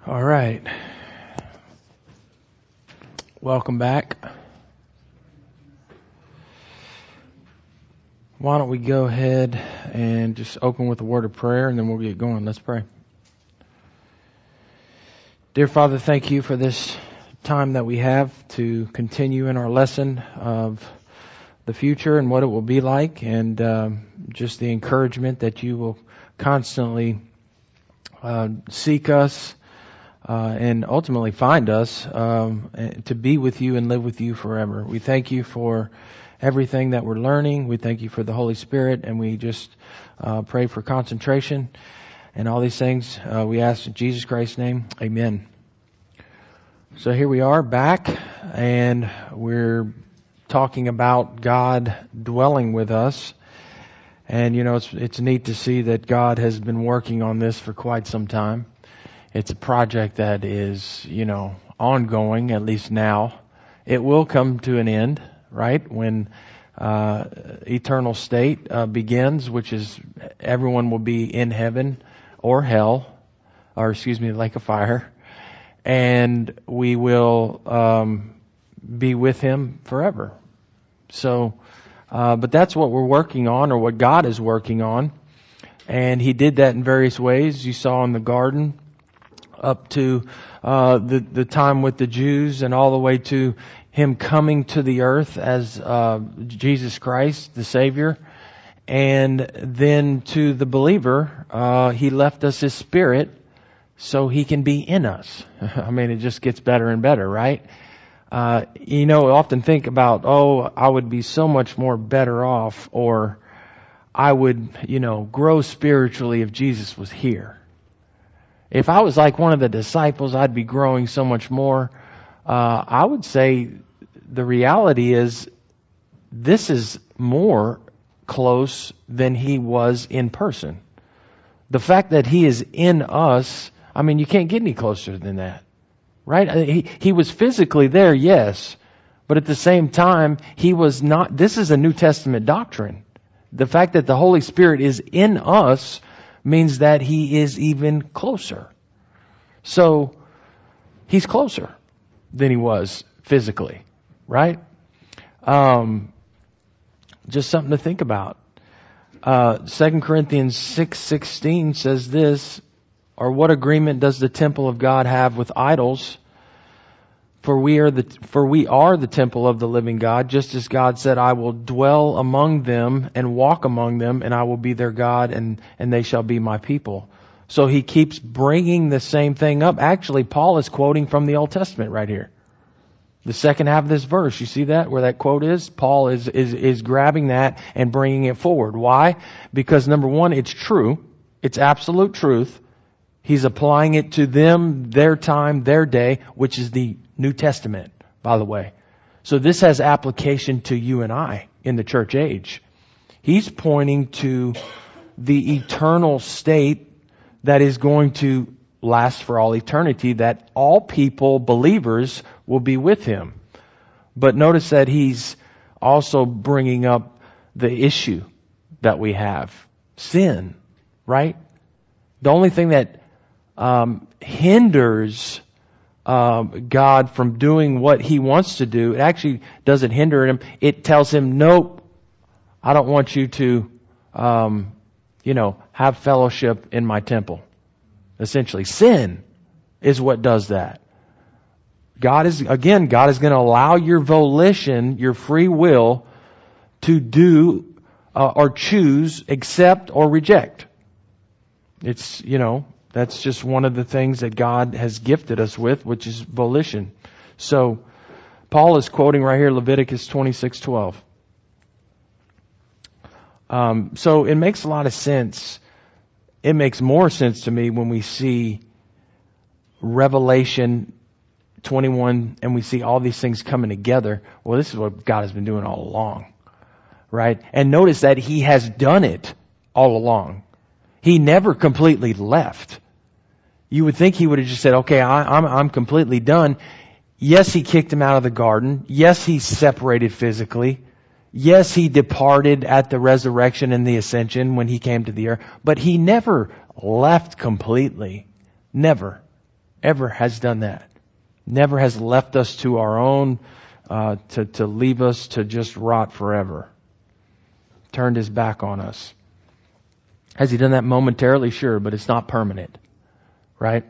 All right. Welcome back. Why don't we go ahead and just open with a word of prayer, and then we'll get going. Let's pray. Dear Father, thank you for this time that we have to continue in our lesson of the future and what it will be like, and just the encouragement that you will constantly seek us and ultimately find us to be with you and live with you forever. We thank you for everything that we're learning. We thank you for the Holy Spirit, and we just pray for concentration and all these things. We ask in Jesus Christ's name, amen. So here we are back, and we're talking about God dwelling with us. And you know, it's neat to see that God has been working on this for quite some time. It's a project that is, ongoing, at least now. It will come to an end, right? When eternal state begins, which is everyone will be in heaven or hell, lake of fire. And we will be with Him forever. So, but that's what we're working on, or what God is working on. And He did that in various ways. You saw in the garden, up to the time with the Jews, and all the way to Him coming to the earth as Jesus Christ, the Savior. And then to the believer, He left us His Spirit so He can be in us. I mean, it just gets better and better, right? I often think about, I would be so much more better off, or I would, grow spiritually if Jesus was here. If I was like one of the disciples, I'd be growing so much more. I would say the reality is this is more close than He was in person. The fact that He is in us, I mean, you can't get any closer than that, right? He was physically there, yes, but at the same time, He was not. This is a New Testament doctrine. The fact that the Holy Spirit is in us means that He is even closer. So, He's closer than He was physically, right? Just something to think about. 2 Corinthians 6:16 says this, or what agreement does the temple of God have with idols? For we are the temple of the living God, just as God said, I will dwell among them and walk among them, and I will be their God, and they shall be my people. So He keeps bringing the same thing up. Actually, Paul is quoting from the Old Testament right here. The second half of this verse, you see that, where that quote is? Paul is grabbing that and bringing it forward. Why? Because number one, it's true. It's absolute truth. He's applying it to them, their time, their day, which is the New Testament, by the way. So this has application to you and I in the church age. He's pointing to the eternal state that is going to last for all eternity, that all people, believers, will be with Him. But notice that he's also bringing up the issue that we have. Sin, right? The only thing that hinders God from doing what He wants to do, it actually doesn't hinder Him. It tells Him, nope, I don't want you to, have fellowship in my temple. Essentially, sin is what does that. God is going to allow your volition, your free will, to do or choose, accept or reject. It's, that's just one of the things that God has gifted us with, which is volition. So, Paul is quoting right here Leviticus 26:12. So it makes a lot of sense. It makes more sense to me when we see Revelation 21 and we see all these things coming together. Well, this is what God has been doing all along, right? And notice that He has done it all along. He never completely left. You would think He would have just said, okay, I'm completely done. Yes, He kicked him out of the garden. Yes, He separated physically. Yes, He departed at the resurrection and the ascension when He came to the earth. But He never left completely. Never. ever has done that. Never has left us to our own, to leave us to just rot forever. Turned His back on us. Has He done that momentarily? Sure, but it's not permanent. Right?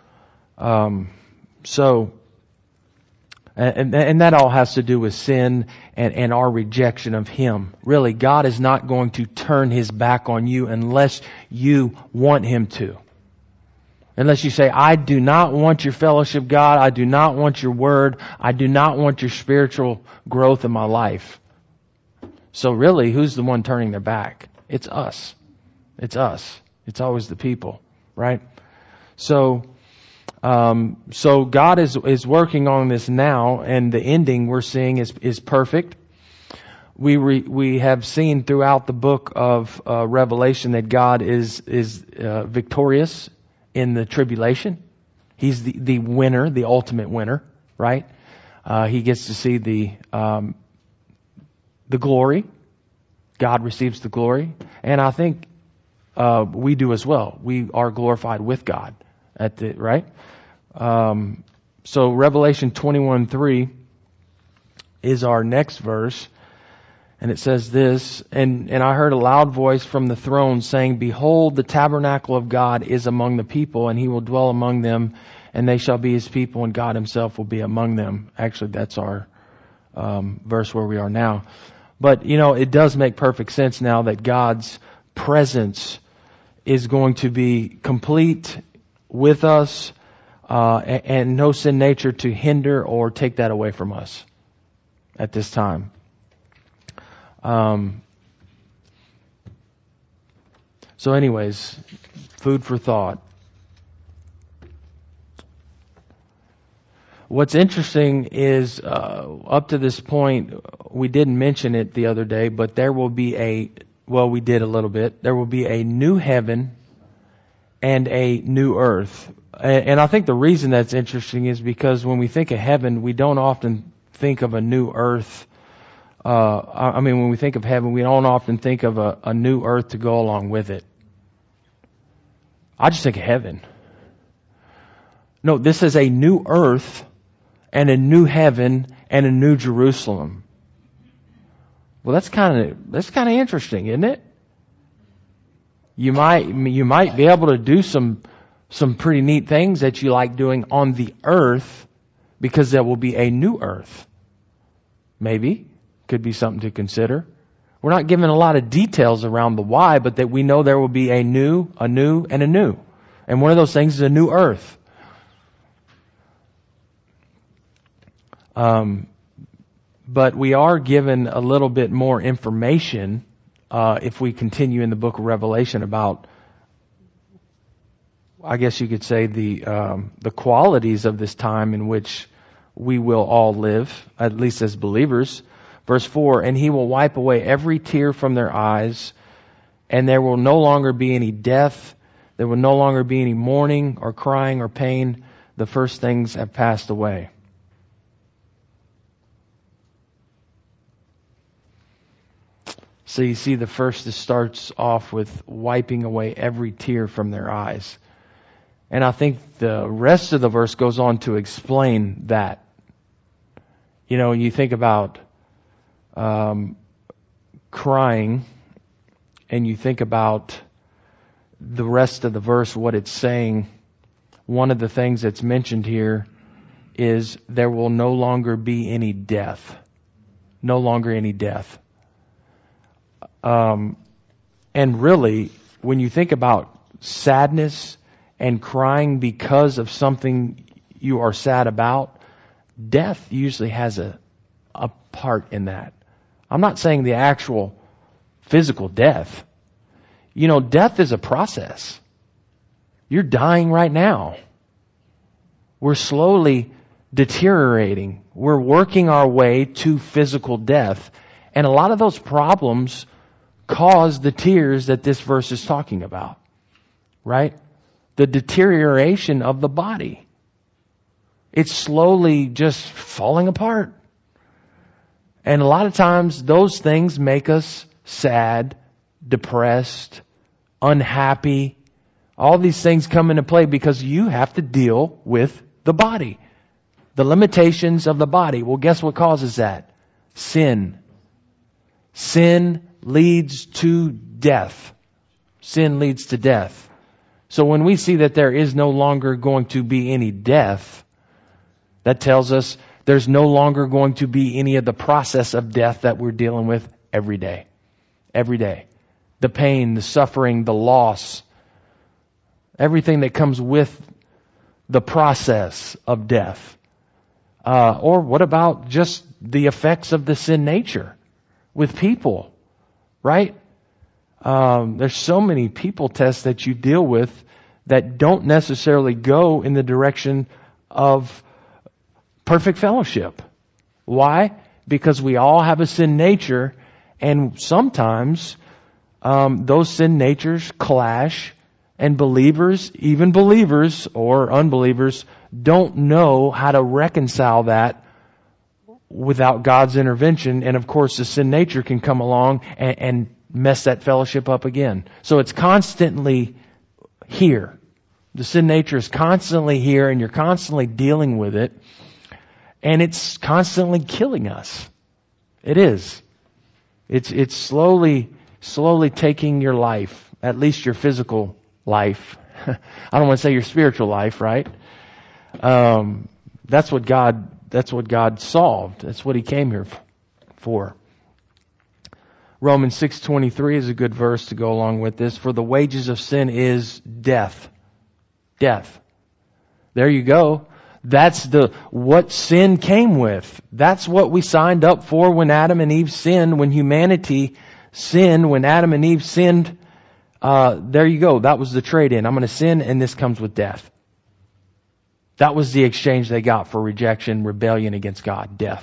And that all has to do with sin and our rejection of Him. Really, God is not going to turn His back on you unless you want Him to. Unless you say, I do not want your fellowship, God. I do not want your word. I do not want your spiritual growth in my life. So really, who's the one turning their back? It's us. It's us. It's always the people, right? So God is working on this now, and the ending we're seeing is perfect. We have seen throughout the book of Revelation that God is victorious in the tribulation. He's the winner, the ultimate winner, right? He gets to see the glory. God receives the glory, and I think we do as well. We are glorified with God right. So Revelation 21:3 is our next verse. And it says this, and I heard a loud voice from the throne saying, Behold, the tabernacle of God is among the people, and He will dwell among them, and they shall be His people, and God Himself will be among them. Actually, that's our verse where we are now. But, it does make perfect sense now that God's presence is going to be complete with us, and no sin nature to hinder or take that away from us at this time. So anyways, food for thought. What's interesting is, up to this point, we didn't mention it the other day, but there will be we did a little bit. There will be a new heaven and a new earth. And I think the reason that's interesting is because when we think of heaven, we don't often think of a new earth. When we think of heaven, we don't often think of a new earth to go along with it. I just think of heaven. No, this is a new earth and a new heaven and a new Jerusalem. Well, that's kind of interesting, isn't it? You might be able to do some pretty neat things that you like doing on the earth because there will be a new earth. Maybe. Could be something to consider. We're not given a lot of details around the why, but that we know there will be a new, and a new. And one of those things is a new earth. But we are given a little bit more information if we continue in the book of Revelation about, I guess you could say, the qualities of this time in which we will all live, at least as believers. Verse 4, and He will wipe away every tear from their eyes, and there will no longer be any death. There will no longer be any mourning or crying or pain. The first things have passed away. So you see, the first starts off with wiping away every tear from their eyes. And I think the rest of the verse goes on to explain that. You think about crying, and you think about the rest of the verse, what it's saying. One of the things that's mentioned here is there will no longer be any death. No longer any death. And really, when you think about sadness and crying because of something you are sad about, death usually has a part in that. I'm not saying the actual physical death. Death is a process. You're dying right now. We're slowly deteriorating. We're working our way to physical death. And a lot of those problems cause the tears that this verse is talking about. Right? The deterioration of the body. It's slowly just falling apart. And a lot of times those things make us sad, depressed, unhappy, All these things come into play because you have to deal with the body. The limitations of the body. Well, guess what causes that? Sin. Sin leads to death. Sin leads to death. So when we see that there is no longer going to be any death, that tells us there's no longer going to be any of the process of death that we're dealing with every day. Every day. The pain, the suffering, the loss, everything that comes with the process of death. Or what about just the effects of the sin nature with people, right? There's so many people tests that you deal with that don't necessarily go in the direction of perfect fellowship. Why? Because we all have a sin nature, and sometimes those sin natures clash, and believers, even believers or unbelievers, don't know how to reconcile that without God's intervention. And of course, the sin nature can come along and mess that fellowship up again. So it's constantly here. The sin nature is constantly here, and you're constantly dealing with it. And it's constantly killing us. It is. It's slowly taking your life, at least your physical life. I don't want to say your spiritual life, right? That's what God solved. That's what He came here for. Romans 6:23 is a good verse to go along with this. For the wages of sin is death. Death. There you go. That's what sin came with. That's what we signed up for when Adam and Eve sinned, when humanity sinned, when Adam and Eve sinned. There you go. That was the trade-in. I'm going to sin, and this comes with death. That was the exchange they got for rejection, rebellion against God, death.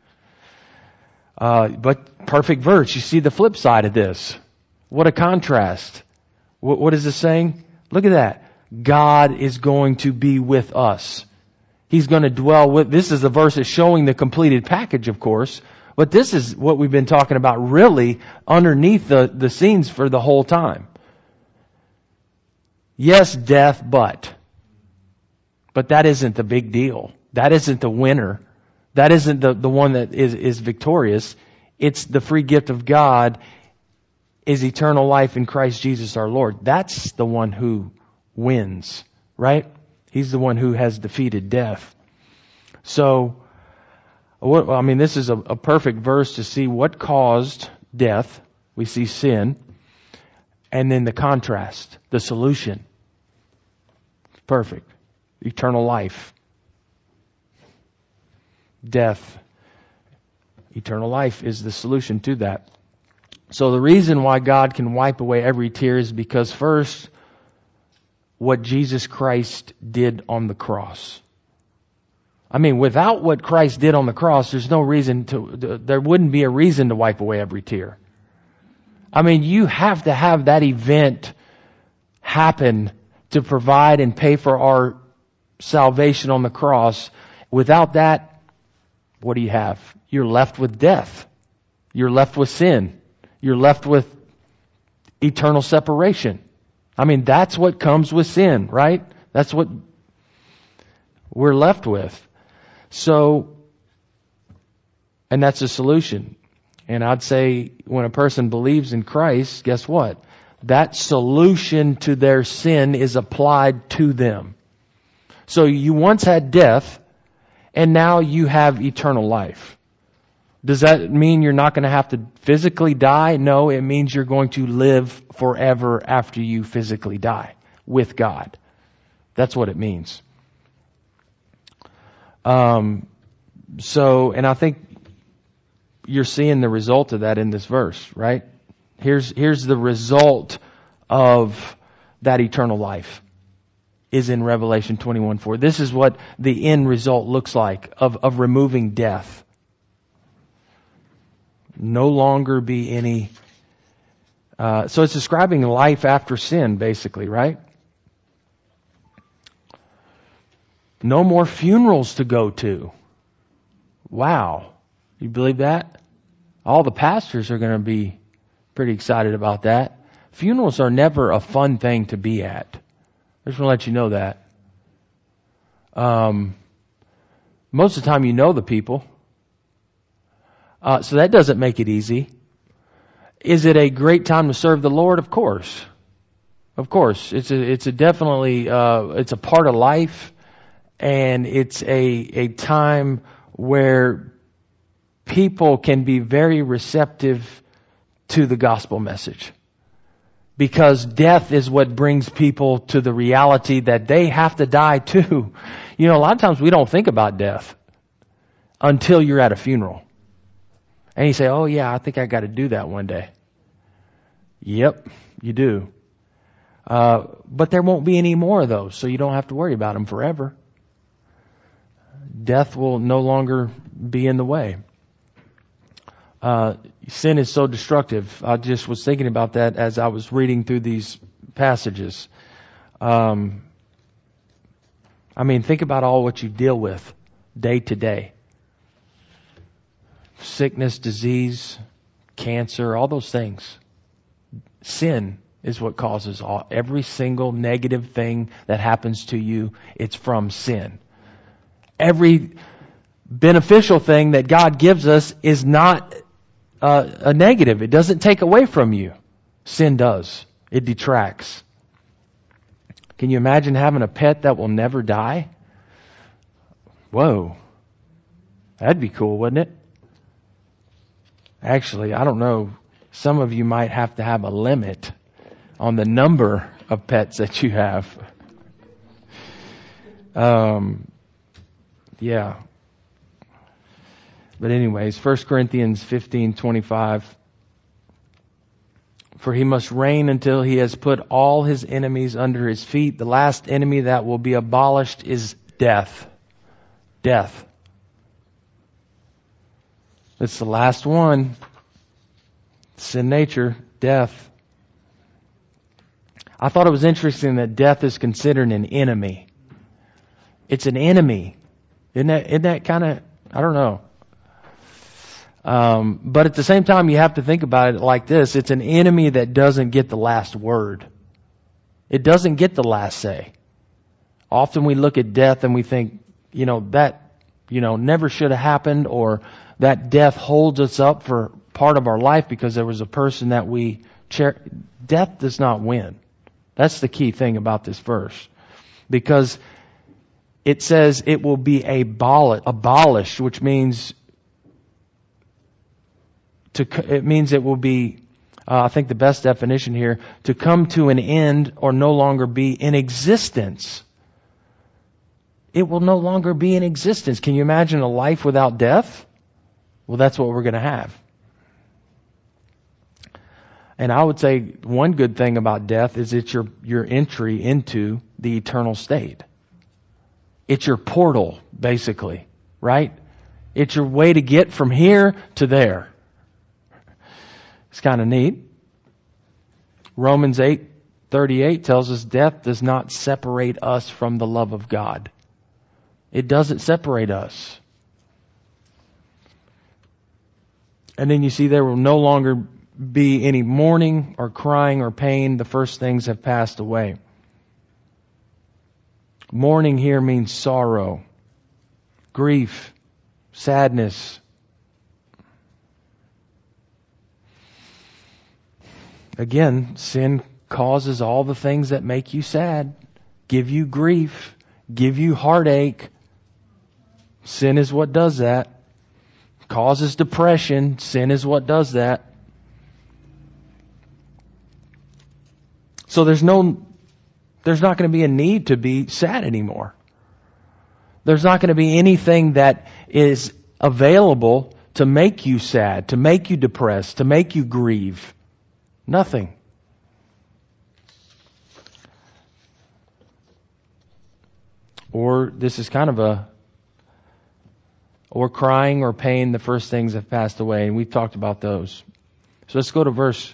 But perfect verse. You see the flip side of this. What a contrast. What is this saying? Look at that. God is going to be with us. He's going to dwell with. This is a verse that's showing the completed package, of course. But this is what we've been talking about really underneath the scenes for the whole time. Yes, death, but that isn't the big deal. That isn't the winner. That isn't the one that is victorious. It's the free gift of God is eternal life in Christ Jesus our Lord. That's the one who wins, right? He's the one who has defeated death. So, this is a perfect verse to see what caused death. We see sin. And then the contrast, the solution. Perfect. Eternal life. Death. Eternal life is the solution to that. So the reason why God can wipe away every tear is because first, what Jesus Christ did on the cross. Without what Christ did on the cross, there's no reason there wouldn't be a reason to wipe away every tear. You have to have that event happen to provide and pay for our salvation on the cross. Without that, what do you have? You're left with death. You're left with sin. You're left with eternal separation. That's what comes with sin, right? That's what we're left with. So, and that's a solution. And I'd say when a person believes in Christ, guess what? That solution to their sin is applied to them. So you once had death, and now you have eternal life. Does that mean you're not going to have to physically die? No, it means you're going to live forever after you physically die with God. That's what it means. And I think you're seeing the result of that in this verse, right? Here's the result of that eternal life is in Revelation 21:4. This is what the end result looks like of removing death. No longer be any. So it's describing life after sin, basically, right? No more funerals to go to. Wow. You believe that? All the pastors are going to be pretty excited about that. Funerals are never a fun thing to be at. I just want to let you know that. Most of the time you know the people. So that doesn't make it easy. Is it a great time to serve the Lord? Of course. Of course. It's a definitely, it's a part of life, and it's a time where people can be very receptive to the gospel message. Because death is what brings people to the reality that they have to die too. You know, a lot of times we don't think about death until you're at a funeral. And you say, oh yeah, I think I got to do that one day. Yep, you do. But there won't be any more of those, so you don't have to worry about them forever. Death will no longer be in the way. Sin is so destructive. I just was thinking about that as I was reading through these passages. I mean, think about all what you deal with day to day. Sickness, disease, cancer, all those things. Sin is what causes every single negative thing that happens to you. It's from sin. Every beneficial thing that God gives us is not a negative. It doesn't take away from you. Sin does. It detracts. Can you imagine having a pet that will never die? Whoa. That'd be cool, wouldn't it? Actually, I don't know. Some of you might have to have a limit on the number of pets that you have. Yeah. But anyways, 1 Corinthians 15:25. For he must reign until he has put all his enemies under his feet. The last enemy that will be abolished is death. Death. It's the last one. Sin nature, death. I thought it was interesting that death is considered an enemy. It's an enemy. Isn't that kind of, I don't know. But at the same time, you have to think about it like this. It's an enemy that doesn't get the last word. It doesn't get the last say. Often we look at death and we think, that, never should have happened, or that death holds us up for part of our life because there was a person that we cherish. Death does not win. That's the key thing about this verse. Because it says it will be abolished, which means it will be, I think the best definition here, to come to an end or no longer be in existence. It will no longer be in existence. Can you imagine a life without death? Well, that's what we're going to have. And I would say one good thing about death is it's your entry into the eternal state. It's your portal, basically, right? It's your way to get from here to there. It's kind of neat. Romans 8:38 tells us death does not separate us from the love of God. It doesn't separate us. And then you see there will no longer be any mourning or crying or pain. The first things have passed away. Mourning here means sorrow, grief, sadness. Again, sin causes all the things that make you sad, give you grief, give you heartache. Sin is what does that. Causes depression. Sin is what does that. So there's not going to be a need to be sad anymore. There's not going to be anything that is available to make you sad, to make you depressed, to make you grieve. Nothing. Or this is kind of or crying or pain, the first things have passed away. And we've talked about those. So let's go to verse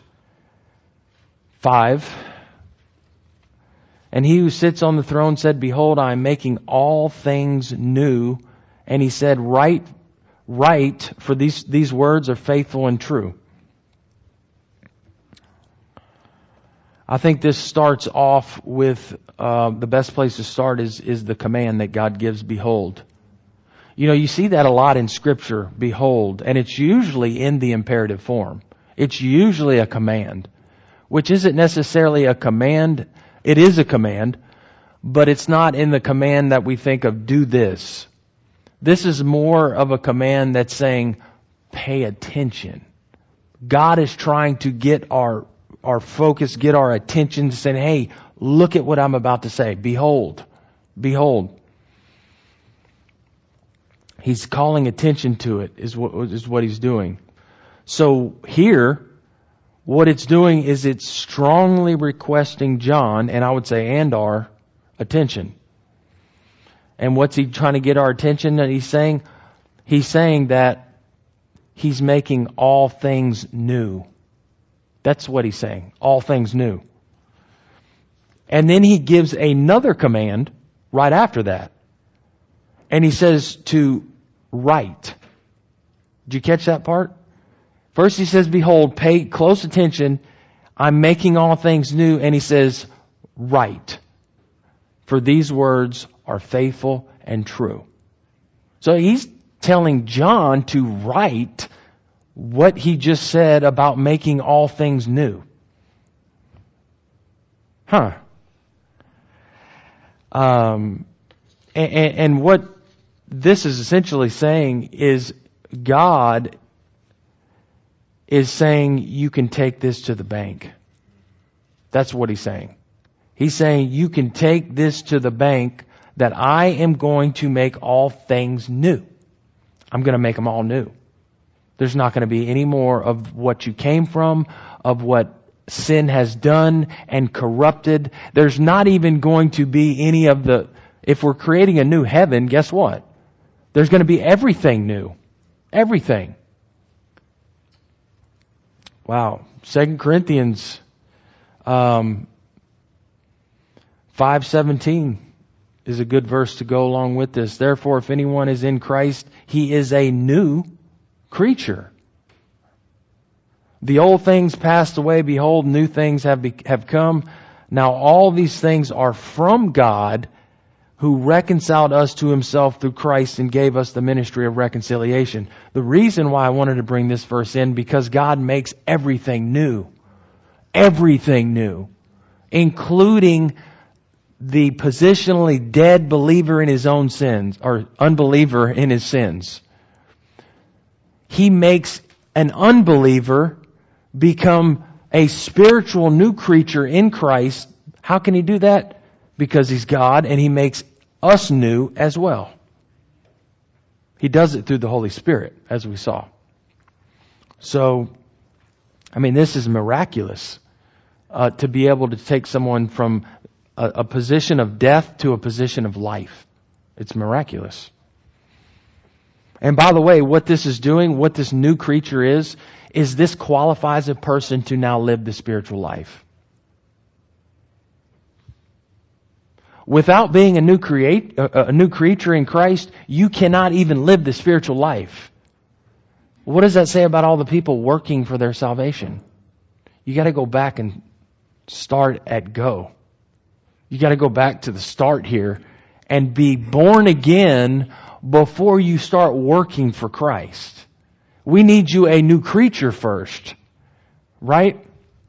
5. And he who sits on the throne said, Behold, I am making all things new. And he said, Write, for these words are faithful and true. I think this starts off with the best place to start is the command that God gives, behold. You know, you see that a lot in Scripture, behold, and it's usually in the imperative form. It's usually a command, which isn't necessarily a command. It is a command, but it's not in the command that we think of, do this. This is more of a command that's saying, pay attention. God is trying to get our focus, get our attention, saying, hey, look at what I'm about to say. Behold. Behold. He's calling attention to it, is what he's doing. So here, what it's doing is it's strongly requesting John, and I would say and our attention. And what's he trying to get our attention that he's saying? He's saying that he's making all things new. That's what he's saying. All things new. And then he gives another command right after that. And he says to write. Did you catch that part? First he says, behold, pay close attention. I'm making all things new. And he says, write. For these words are faithful and true. So he's telling John to write what he just said about making all things new. And what this is essentially saying is God is saying you can take this to the bank. That's what he's saying. He's saying you can take this to the bank, that I am going to make all things new. I'm going to make them all new. There's not going to be any more of what you came from, of what sin has done and corrupted. There's not even going to be any of the, if we're creating a new heaven, guess what? There's going to be everything new. Everything. Wow. 2 Corinthians 5:17 is a good verse to go along with this. Therefore, if anyone is in Christ, he is a new creature. The old things passed away. Behold, new things have come. Now all these things are from God, who reconciled us to himself through Christ and gave us the ministry of reconciliation. The reason why I wanted to bring this verse in, because God makes everything new. Everything new. Including the positionally dead believer in his own sins, or unbeliever in his sins. He makes an unbeliever become a spiritual new creature in Christ. How can he do that? Because he's God, and he makes us new as well. He does it through the Holy Spirit, as we saw. So, I mean, this is miraculous, to be able to take someone from a position of death to a position of life. It's miraculous. And by the way, what this is doing, what this new creature is this qualifies a person to now live the spiritual life. Without being a new creature in Christ, you cannot even live the spiritual life. What does that say about all the people working for their salvation? You got to go back and start at go. You got to go back to the start here and be born again before you start working for Christ. We need you a new creature first, right?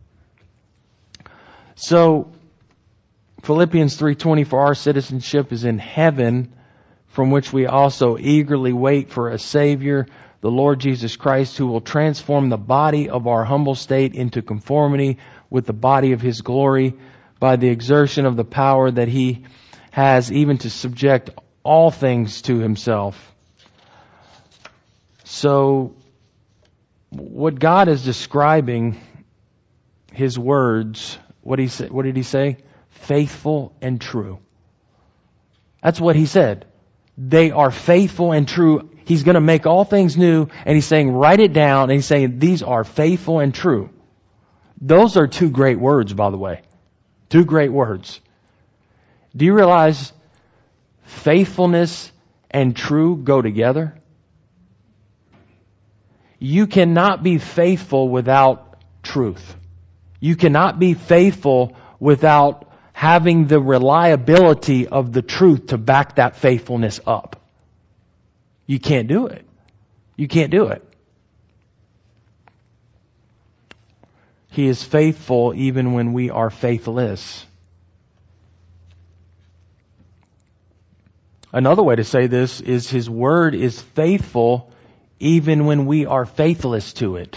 So, Philippians 3:20, for our citizenship is in heaven, from which we also eagerly wait for a Savior, the Lord Jesus Christ, who will transform the body of our humble state into conformity with the body of His glory, by the exertion of the power that He has, even to subject all things to Himself. So, what God is describing, His words, what did He say? Faithful and true. That's what He said. They are faithful and true. He's going to make all things new, and He's saying, write it down, and He's saying, these are faithful and true. Those are two great words, by the way. Two great words. Do you realize faithfulness and true go together? You cannot be faithful without truth. You cannot be faithful without having the reliability of the truth to back that faithfulness up. You can't do it. You can't do it. He is faithful even when we are faithless. Another way to say this is His Word is faithful even when we are faithless to it.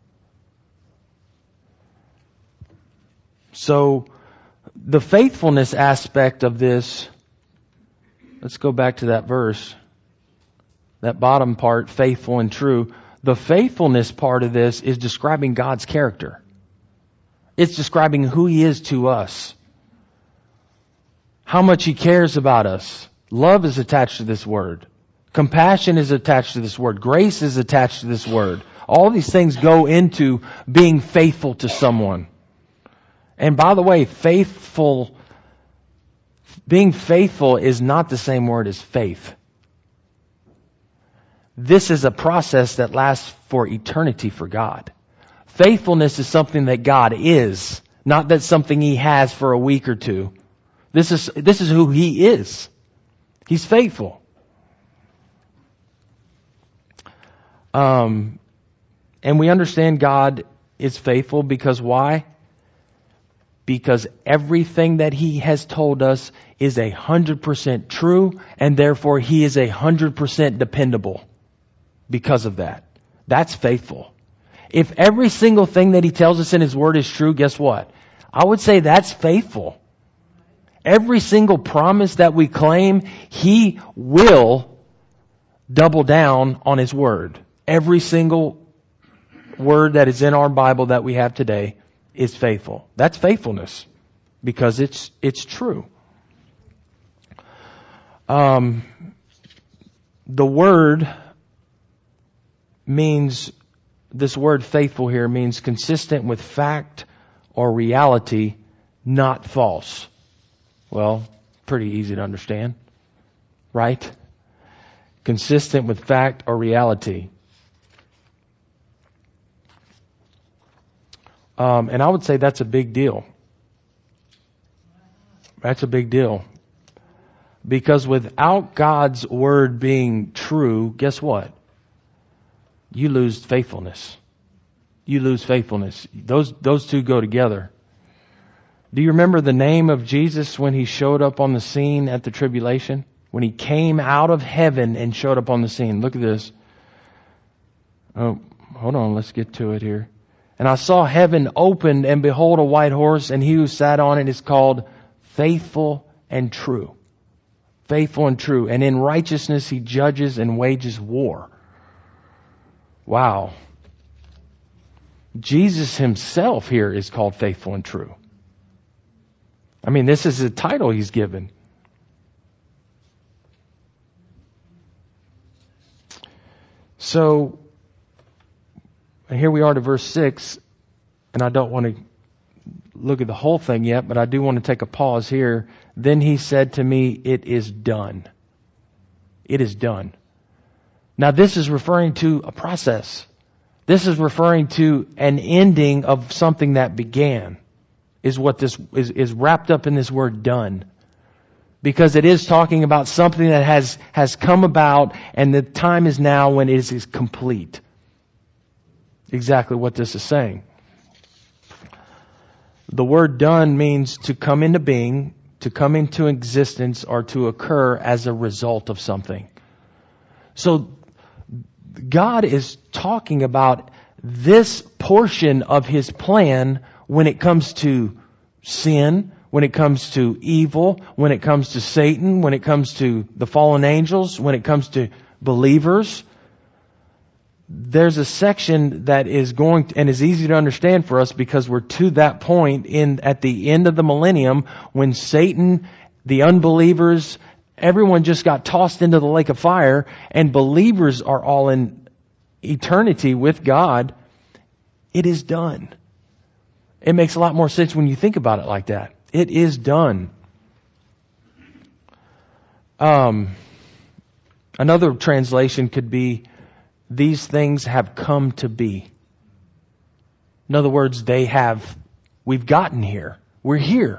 So, the faithfulness aspect of this, let's go back to that verse. That bottom part, faithful and true. The faithfulness part of this is describing God's character. It's describing who He is to us. How much He cares about us. Love is attached to this word. Compassion is attached to this word. Grace is attached to this word. All these things go into being faithful to someone. And by the way, being faithful is not the same word as faith. This is a process that lasts for eternity for God. Faithfulness is something that God is, not that something He has for a week or two. This is who He is. He's faithful. And we understand God is faithful because why? Because everything that He has told us is 100% true, and therefore He is 100% dependable because of that. That's faithful. If every single thing that He tells us in His Word is true, guess what? I would say that's faithful. Every single promise that we claim, He will double down on His Word. Every single word that is in our Bible that we have today is faithful. That's faithfulness because it's true. The word means, this word faithful here means consistent with fact or reality, not false. Well, pretty easy to understand, right? Consistent with fact or reality. And I would say that's a big deal. That's a big deal. Because without God's Word being true, guess what? You lose faithfulness. You lose faithfulness. Those two go together. Do you remember the name of Jesus when He showed up on the scene at the tribulation? When He came out of heaven and showed up on the scene. Look at this. Oh, hold on. Let's get to it here. And I saw heaven opened, and behold, a white horse, and He who sat on it is called Faithful and True. Faithful and true. And in righteousness He judges and wages war. Wow. Jesus Himself here is called faithful and true. I mean, this is a title He's given. So, here we are to verse 6, and I don't want to look at the whole thing yet, but I do want to take a pause here. Then He said to me, it is done. It is done. Now this is referring to a process. This is referring to an ending of something that began, is what this is wrapped up in this word done. Because it is talking about something that has come about, and the time is now when it is complete. Exactly what this is saying. The word done means to come into being, to come into existence, or to occur as a result of something. So God is talking about this portion of His plan when it comes to sin, when it comes to evil, when it comes to Satan, when it comes to the fallen angels, when it comes to believers. There's a section that is going to, and is easy to understand for us because we're to that point at the end of the millennium when Satan, the unbelievers, everyone just got tossed into the lake of fire, and believers are all in eternity with God. It is done. It makes a lot more sense when you think about it like that. It is done. Another translation could be, these things have come to be. In other words, they have We've gotten here. We're here.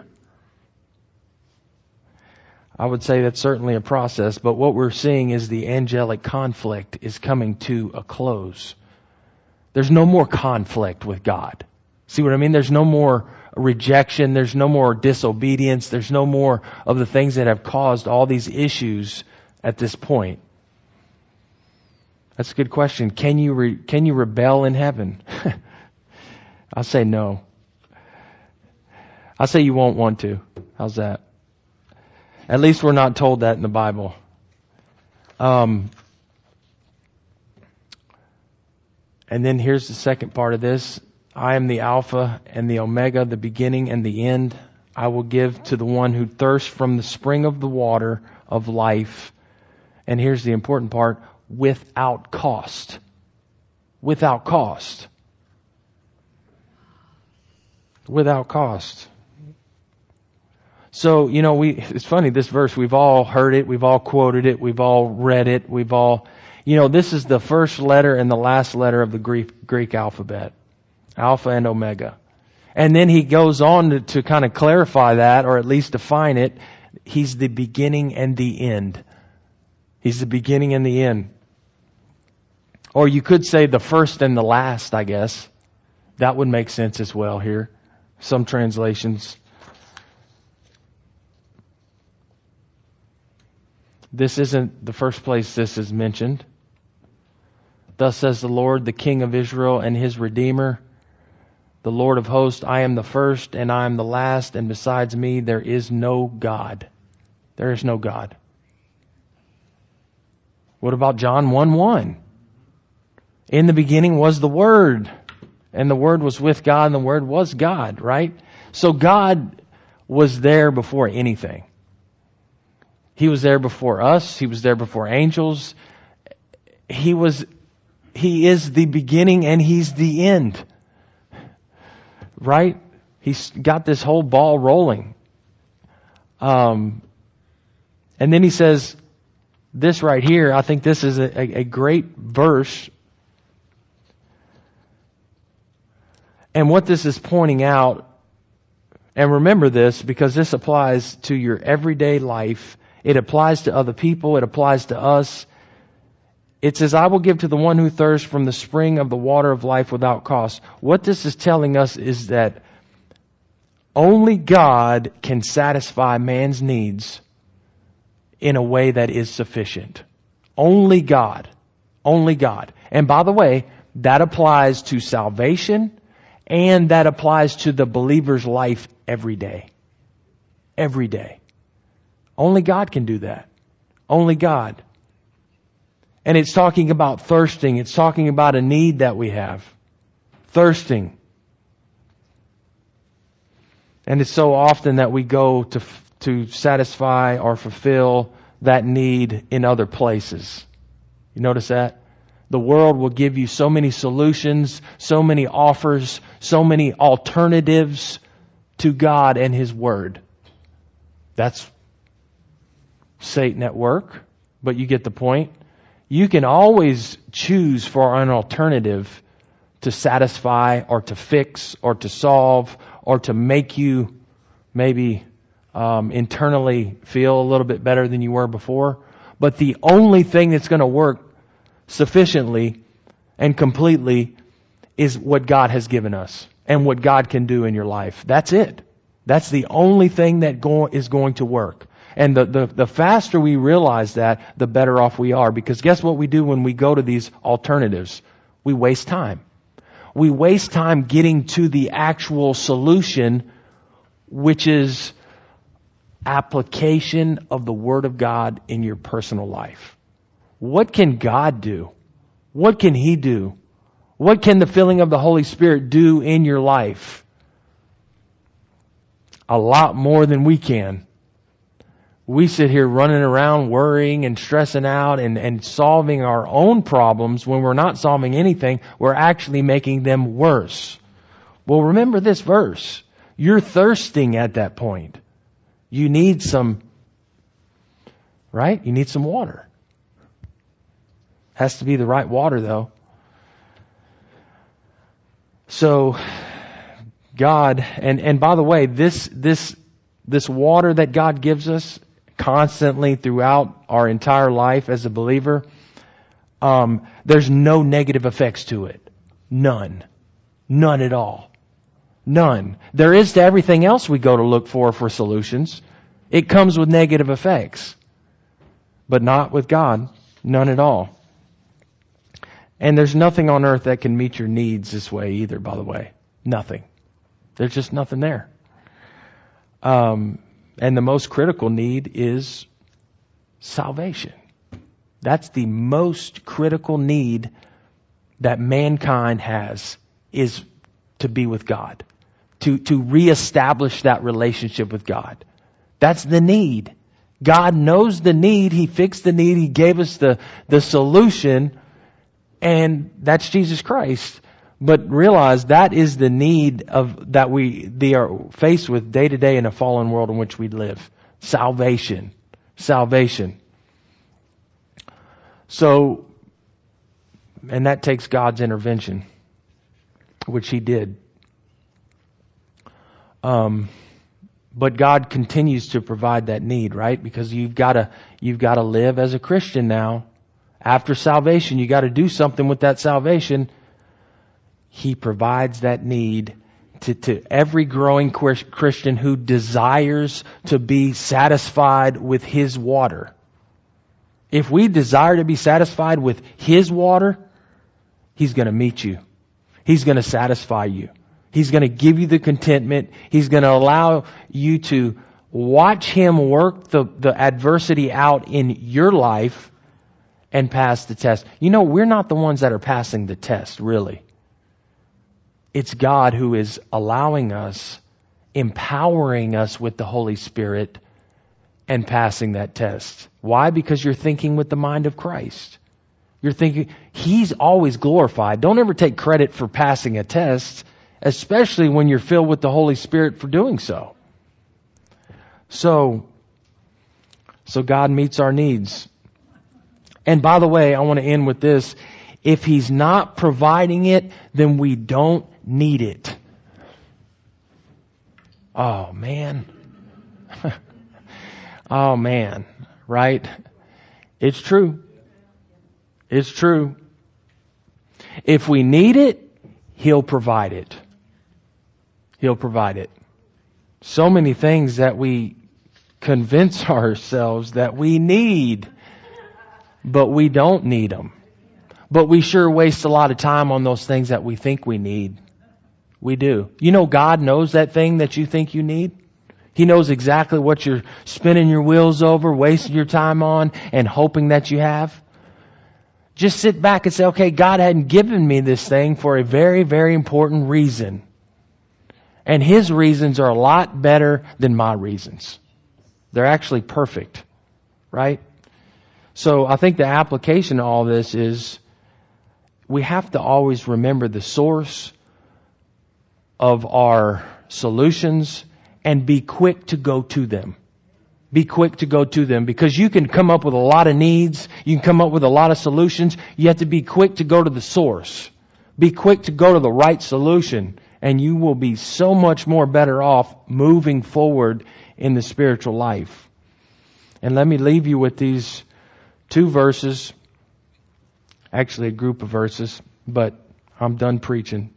I would say that's certainly a process, but what we're seeing is the angelic conflict is coming to a close. There's no more conflict with God. See what I mean? There's no more rejection. There's no more disobedience. There's no more of the things that have caused all these issues at this point. That's a good question. Can you rebel in heaven? I'll say no. I'll say you won't want to. How's that? At least we're not told that in the Bible. And then here's the second part of this. I am the Alpha and the Omega, the beginning and the end. I will give to the one who thirsts from the spring of the water of life. And here's the important part, without cost. Without cost. Without cost. So, it's funny, this verse, we've all heard it, we've all quoted it, we've all read it, this is the first letter and the last letter of the Greek alphabet. Alpha and Omega. And then he goes on to kind of clarify that, or at least define it. He's the beginning and the end. He's the beginning and the end. Or you could say the first and the last, I guess. That would make sense as well here. Some translations. This isn't the first place this is mentioned. Thus says the Lord, the King of Israel and His Redeemer, the Lord of hosts, I am the first and I am the last, and besides me there is no God. There is no God. What about John 1:1? In the beginning was the Word, and the Word was with God, and the Word was God, right? So God was there before anything. He was there before us. He was there before angels. He is the beginning and He's the end. Right? He's got this whole ball rolling. And then he says, this right here, I think this is a great verse. And what this is pointing out, and remember this because this applies to your everyday life. It applies to other people. It applies to us. It says, I will give to the one who thirsts from the spring of the water of life without cost. What this is telling us is that only God can satisfy man's needs in a way that is sufficient. Only God. Only God. And by the way, that applies to salvation and that applies to the believer's life every day. Every day. Only God can do that. Only God. And it's talking about thirsting. It's talking about a need that we have. Thirsting. And it's so often that we go to satisfy or fulfill that need in other places. You notice that? The world will give you so many solutions, so many offers, so many alternatives to God and His Word. That's Satan at work, but you get the point. You can always choose for an alternative to satisfy or to fix or to solve or to make you maybe internally feel a little bit better than you were before. But the only thing that's going to work sufficiently and completely is what God has given us and what God can do in your life. That's it. That's the only thing that is going to work. And the faster we realize that, the better off we are. Because guess what we do when we go to these alternatives? We waste time. We waste time getting to the actual solution, which is application of the Word of God in your personal life. What can God do? What can He do? What can the filling of the Holy Spirit do in your life? A lot more than we can. We sit here running around worrying and stressing out and solving our own problems when we're not solving anything. We're actually making them worse. Well, remember this verse. You're thirsting at that point. You need some, right? You need some water. Has to be the right water though. So God, and by the way, this water that God gives us constantly throughout our entire life as a believer, there's no negative effects to it. None. None at all. None. There is to everything else we go to look for solutions. It comes with negative effects. But not with God. None at all. And there's nothing on earth that can meet your needs this way either, by the way. Nothing. There's just nothing there. And the most critical need is salvation. That's the most critical need that mankind has, is to be with God. To reestablish that relationship with God. That's the need. God knows the need. He fixed the need. He gave us the solution. And that's Jesus Christ. But realize that is the need that we are faced with day to day in a fallen world in which we live. Salvation. Salvation. So, and that takes God's intervention, which He did. But God continues to provide that need, right? Because you've got to live as a Christian now. After salvation, you got to do something with that salvation. He provides that need to every growing Christian who desires to be satisfied with His water. If we desire to be satisfied with His water, He's going to meet you. He's going to satisfy you. He's going to give you the contentment. He's going to allow you to watch Him work the adversity out in your life and pass the test. You know, we're not the ones that are passing the test, really. It's God who is allowing us, empowering us with the Holy Spirit and passing that test. Why? Because you're thinking with the mind of Christ. You're thinking, He's always glorified. Don't ever take credit for passing a test, especially when you're filled with the Holy Spirit for doing so. So God meets our needs. And by the way, I want to end with this. If He's not providing it, then we don't need it. Oh, man. Oh, man. Right? It's true. It's true. If we need it, He'll provide it. He'll provide it. So many things that we convince ourselves that we need, but we don't need them. But we sure waste a lot of time on those things that we think we need. We do. You know, God knows that thing that you think you need. He knows exactly what you're spinning your wheels over, wasting your time on, and hoping that you have. Just sit back and say, okay, God hadn't given me this thing for a very, very important reason. And His reasons are a lot better than my reasons. They're actually perfect. Right? So I think the application to all this is we have to always remember the source of our solutions and be quick to go to them. Be quick to go to them, because you can come up with a lot of needs. You can come up with a lot of solutions. You have to be quick to go to the source. Be quick to go to the right solution, and you will be so much more better off moving forward in the spiritual life. And let me leave you with these two verses. Actually, a group of verses, but I'm done preaching.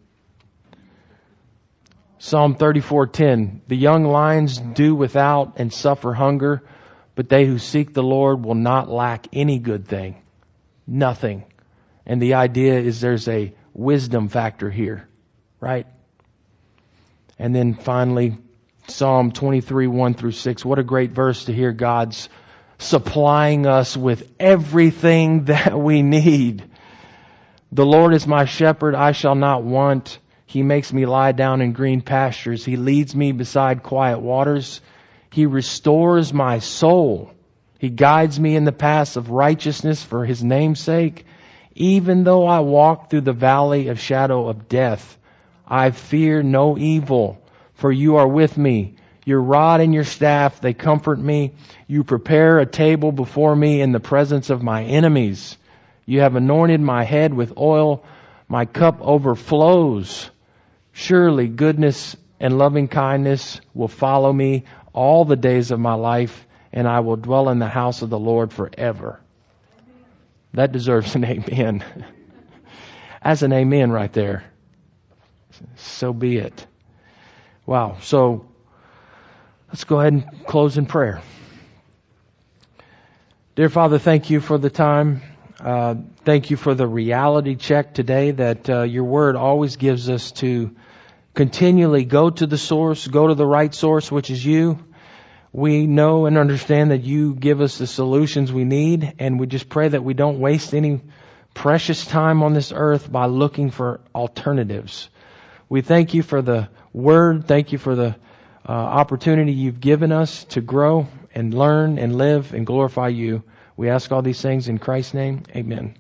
Psalm 34:10. The young lions do without and suffer hunger, but they who seek the Lord will not lack any good thing. Nothing. And the idea is there's a wisdom factor here, right? And then finally, Psalm 23:1-6. What a great verse to hear God's supplying us with everything that we need. The Lord is my shepherd, I shall not want. He makes me lie down in green pastures. He leads me beside quiet waters. He restores my soul. He guides me in the paths of righteousness for His name's sake. Even though I walk through the valley of shadow of death, I fear no evil, for You are with me. Your rod and Your staff, they comfort me. You prepare a table before me in the presence of my enemies. You have anointed my head with oil. My cup overflows. Surely goodness and loving kindness will follow me all the days of my life, and I will dwell in the house of the Lord forever. That deserves an amen. That's an amen right there. So be it. Wow. So let's go ahead and close in prayer. Dear Father, thank you for the time. Thank you for the reality check today that your word always gives us to continually go to the source, go to the right source, which is you. We know and understand that you give us the solutions we need, and we just pray that we don't waste any precious time on this earth by looking for alternatives. We thank you for the word. Thank you for the opportunity you've given us to grow and learn and live and glorify you. We ask all these things in Christ's name. Amen.